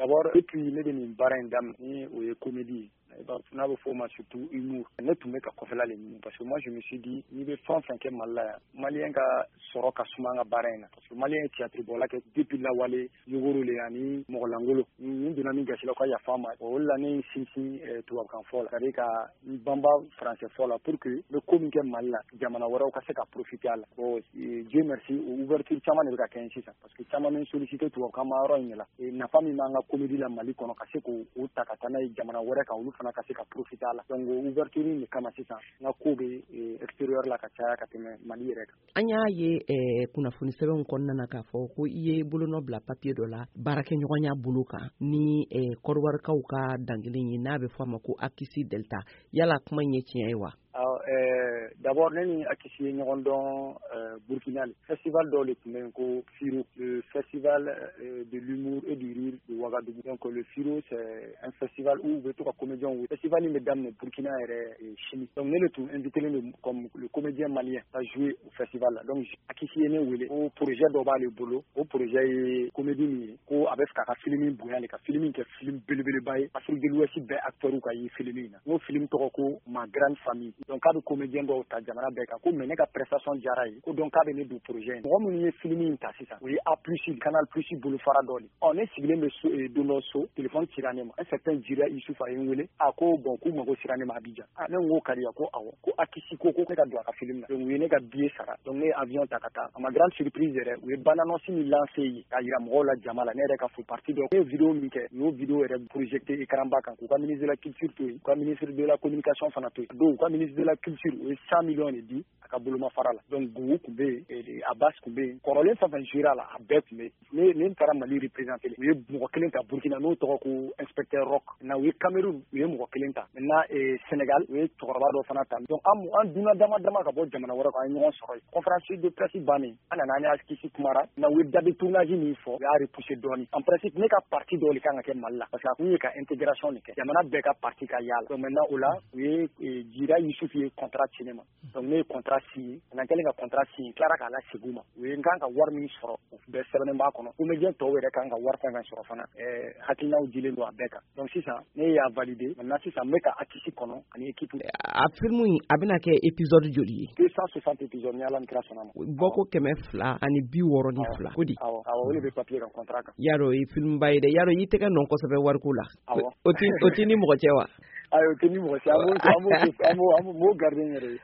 d'abord depuis ne bɛ nin baara in daminɛ ni o ye comédie n'a bɛ fɔ o ma surtout humour ne tun bɛ ka kɔfɛla le ɲini parce que moi je me suis dit n'i bɛ fɛn o fɛn kɛ Mali la yan maliyɛn ka sɔrɔ ka suma an ka baara in na parce que maliyɛn ye théâtre bɔla kɛ depuis lawale yogoro le ani mɔgɔlangolo ni donna min gasi la ka yafa ma o la ne sinsin tubabukan fɔ la c'est-à-dire ka banba français fɔ la pour que n bɛ ko min kɛ Mali la jamana wɛrɛw ka se ka profiter a la bon Dieu merci o ouverture caman de bɛ ka kɛ yen sisan parce que caman bɛ solliciter tubabukan ma yɔrɔ in de la nafa min b'an ka comédie la Mali kɔnɔ ka se k'o ta ka taa n'a ye jamana wɛrɛ kan olu fana ka se ka profiter a la donc ouverture de kama sisan n ka ko bɛ extérieur la ka caya ka tɛmɛ Mali yɛrɛ kan. An y'a ye kunnafoni sɛbɛnw kɔnɔna na k'a fɔ ko i ye bolonɔ bila papier dɔ la baarakɛɲɔgɔnya bolo kan ni kɔrɔwarikaw ka dangelen ye n'a bɛ fɔ a ma ko Akisi Delta yala kuma in ye tiɲɛ ye wa? D'abord ne ni Akisi ye ɲɔgɔn dɔn Burkina festival dɔ le tun bɛ yen ko FIRO, le festival de l'humour et du rire de Ouagadougou. Donc le FIRO c'est un festival où u bɛ to ka comédiens wele. Festival in bɛ daminɛ Burkina yɛrɛ Chine. Donc ne le tun invité len comme le comédien malien à jouer au festival là. Donc Akisi ye ne wele o projet dɔ b'ale bolo o projet ye comédie min ye ko a bɛ fɛ ka film bonya le ka film kɛ film belebeleba ye Afrique de l'Ouest bɛɛ acteurs ka ye film in na. N'o film tɔgɔ ko Ma Grande Famille. Donc k'a bɛ comédien dɔw ta jamana bɛɛ kan ko mais ne ka prestation diyara ye ko donc k'a bɛ ne don projet in mɔgɔ minnu ye film in ta sisan o ye A plus Canal plus bolofara dɔ de ne sigilen bɛ don dɔ so téléphone cira ne ma un certain Jira Isufu a ye n wele ko bon k'u mago sera ne ma Abidjan ne ko ka di ko awɔ ko Akisi ko ne ka don a ka film na donc u ye ne ka billet sara donc ne ye avion ta ka taa a ma grande surprise yɛrɛ u ye bande annonce min lancé ye k'a yira mɔgɔw la jama la ne yɛrɛ ka fo partie dɔ ne ye vidéo min kɛ u y'o vidéo yɛrɛ projecté écran ba kan k'u ka ministre de la culture to yen u ka ministre de la communication fana to yen donc u ka ministre de la culture o ye 100 millions de di a ka bolomafara la donc Gougou tun bɛ yen Abbas tun bɛ yen kɔrɔlen fɛn fɛn jouera la a bɛɛ tun bɛ yen ne taara Mali représenter u ye mɔgɔ kelen ta Burkina n'o tɔgɔ ko inspecteur Rock na u ye Cameroun u ye mɔgɔ kelen ta maintenant Sénégal u ye cɛkɔrɔba dɔ fana ta donc an donna dama dama ka bɔ jamana wɛrɛ kan an ye ɲɔgɔn sɔrɔ yen conférence de presse bannen an nana an y'a Akisi kumara na u ye date de tournage min fɔ u y'a repousser dɔɔnin en principe ne ka partie dɔ de kan ka kɛ Mali la parce que a kun ye ka intégration de kɛ jamana bɛɛ ka partie ka y'a la donc maintenant o la u ye Jira Yusufu ye contrat ci ne ma donc ne ye contrat signé n'an kɛlen ka contrat signé tilara k'a la segin u ma u ye n kan ka wari min sɔrɔ o bɛɛ sɛbɛnnen b'a kɔnɔ comédien tɔw yɛrɛ kan ka wari fɛn fɛn sɔrɔ fana hakilinaw dilen don a bɛɛ kan donc sisan ne y'a validé maintenant sisan n bɛ ka Akisi kɔnɔ ani équipe a film in a bɛna kɛ épisode joli ye 260 épisodes ni Ala ni kira sɔnna ma bɔko 262 ko di awɔ o le bɛ papier kan contrat kan yarɔ ye film ba ye dɛ yarɔ i tɛgɛ nɔ kosɛbɛ wariko la o ti ni mɔgɔ cɛ wa ayo tɛ ni mɔgɔ cɛ an b'o garder n yɛrɛ ye